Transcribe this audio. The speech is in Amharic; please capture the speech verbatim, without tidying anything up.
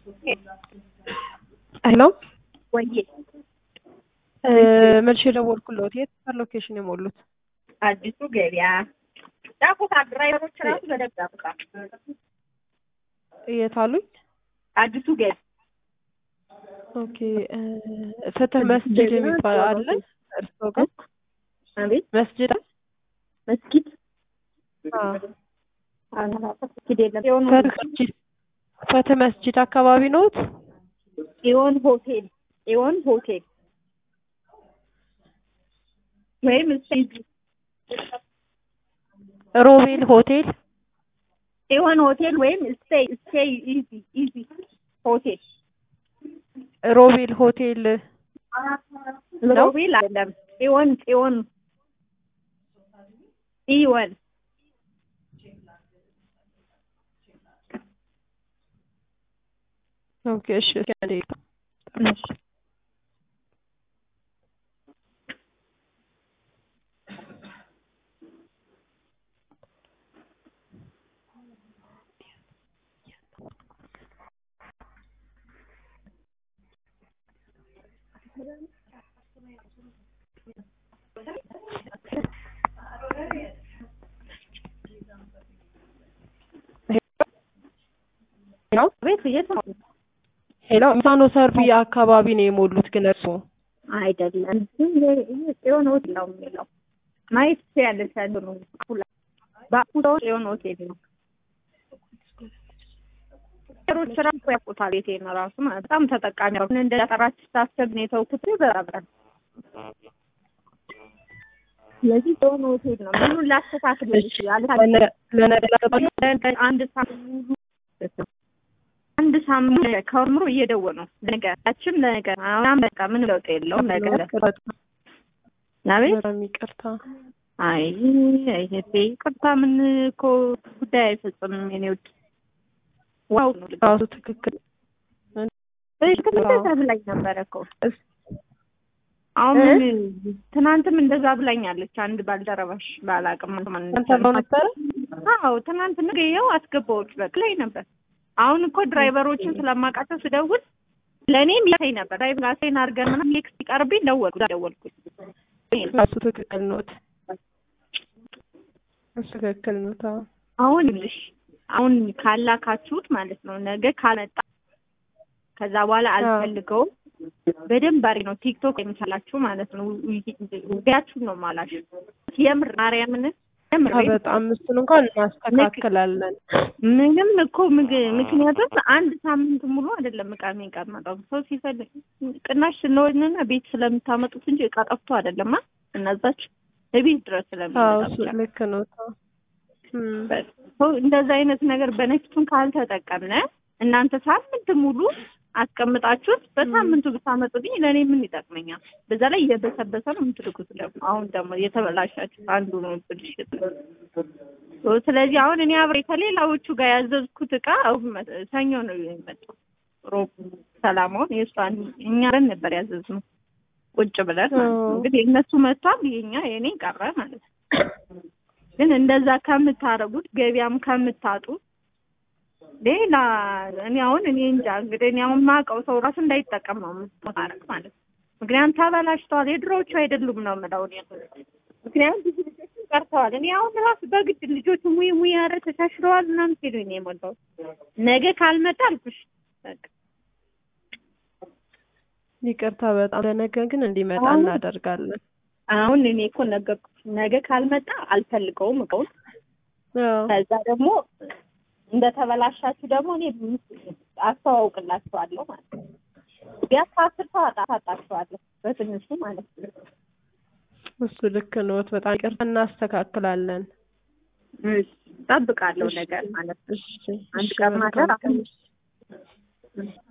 Hello? Oye, መልሼ ደወልኩልዎት። የት ሎኬሽን የሞሉት? አዲሱ ገበያ ዳኩታ ድራይቨሮች ራሱ በደግ ያውቃል። የት አሉኝ? አዲሱ ገበያ ኦኬ። ፍትህ መስጂድ የሚባል አለ እርስዎ ጋር? አቤት መስጂድ መስጊድ አዎ። መስጊድ የለም። ፍትህ መስጂድ አካባቢ ነዎት? ኢዮን ሆቴል ኢዮን ሆቴል ወይም ስቴጅ ሮቤል ሆቴል ኢዮን ሆቴል ወይም ስቴይ ስቴይ ኢዚ ኢዚ ሆቴል ሮቤል ሆቴል ሮቤል አይደለም። ኢዮን ኢዮን ኢዮን ኦኬ። እሺ እሺ ሄሎ ቤት የት ነው? ሄሎ ሚዛኖ ሰርቪ አካባቢ ነው የሞሉት ግን እርስዎ? አይደለም ኢዮን ሆቴል ነው የሚለው ማየት ያለሽ ነው። ባኩቶ ኢዮን ሆቴል ነው። ሮች ራሱ ያውቁታል። የቴን ራሱ ማለት በጣም ተጠቃሚ ነው። እንደ ጠራች ታሰብ ነው የተውኩት በራብራ ስለዚህ ኢዮን ሆቴል ነው። ምኑን ላስተካክልልሽ? አንድ ሳምንት አንድ ሳምንት ከርምሮ እየደወሉ ነው። ነገራችን ለነገ አሁን በቃ ምን ለውጥ የለውም። ነገ ናቤት ይቅርታ። አይ አይሄድ ይቅርታ ምን እኮ ጉዳይ አይፈጽምም። የኔ ውድ ዋው ነው ራሱ ትክክል እንደዛ ብላኝ ነበረ እኮ አሁን ትናንትም እንደዛ ብላኛለች። አንድ ባልደረባሽ ባላቅም ማለት አንተ ነበር? አዎ ትናንት ነገ ይኸው አስገባዎች በቅላይ ነበር። አሁን እኮ ድራይቨሮችን ስለማውቃቸው ስደውል ለኔም ይታይ ነበር። ድራይቨር ጋሴን አድርገን ምናምን ሌክስ ሲቀርብኝ ደወልኩ ደወልኩ ራሱ ትክክል ነው። እሱ ትክክል ነው። አሁን ልሽ አሁን ካላካችሁት ማለት ነው ነገ ካልመጣ ከዛ በኋላ አልፈልገውም በደንብ አሪ ነው ቲክቶክ የምሰላችሁ ማለት ነው። ውያችሁ ነው ማላሽ የምር ማርያምን የምር በጣም እሱን እንኳን እናስተካክላለን። ምንም እኮ ምክንያቱም አንድ ሳምንት ሙሉ አይደለም እቃ የሚቀመጠው ሰው ሲፈልግ ቅናሽ ስለሆነና ቤት ስለምታመጡት እንጂ እቃ ጠፍቶ አይደለም። እነዛች ቤት ድረስ ስለሚመጣ ልክ ነው። ሰው እንደዛ አይነት ነገር በነፍሱን ካልተጠቀምነ እናንተ ሳምንት ሙሉ አስቀምጣችሁት በሳምንቱ ብታመጡልኝ ለኔ ምን ይጠቅመኛል? በዛ ላይ እየበሰበሰ ነው የምትልኩት። ደግሞ አሁን ደግሞ የተበላሻችሁ አንዱ ነው ብልሽት። ስለዚህ አሁን እኔ አብሬ ከሌላዎቹ ጋር ያዘዝኩት እቃ ሰኞ ነው የሚመጣው። ሮብ ሰላማውን የእሷን እኛ ለን ነበር ያዘዝነው ቁጭ ብለን ማለት ነው። እንግዲህ እነሱ መጥቷል የኛ የኔ ቀረ ማለት ነው። ግን እንደዛ ከምታረጉት ገበያም ከምታጡ ሌላ እኔ አሁን እኔ እንጃ እንግዲህ እኔ አሁን ማውቀው ሰው ራሱ እንዳይጠቀም ነው የምትማረክ ማለት ነው። ምክንያቱም ተበላሽተዋል። የድሮዎቹ አይደሉም ነው የምለው እኔ። ምክንያቱም ብዙ ልጆች ቀርተዋል። እኔ አሁን ራሱ በግድ ልጆቹ ሙይ ሙይ ያረ ተሻሽለዋል ምናምን ሲሉኝ ነው የሞላው። ነገ ካልመጣ አልኩሽ በቃ ይቅርታ በጣም ለነገ ግን እንዲመጣ እናደርጋለን። አሁን እኔ እኮ ነገርኩሽ ነገ ካልመጣ አልፈልገውም እቃውን። ከዛ ደግሞ እንደተበላሻችሁ ደግሞ እኔ አስተዋውቅላችኋለሁ ማለት ነው። ቢያንስ አስር ሰው አጣጣችኋለሁ በትንሹ ማለት ነው። እሱ ልክ ነው። በጣም ይቅርታ እናስተካክላለን። እሺ እጠብቃለሁ ነገር ማለት ነው። እሺ አንድ ቀን ማታ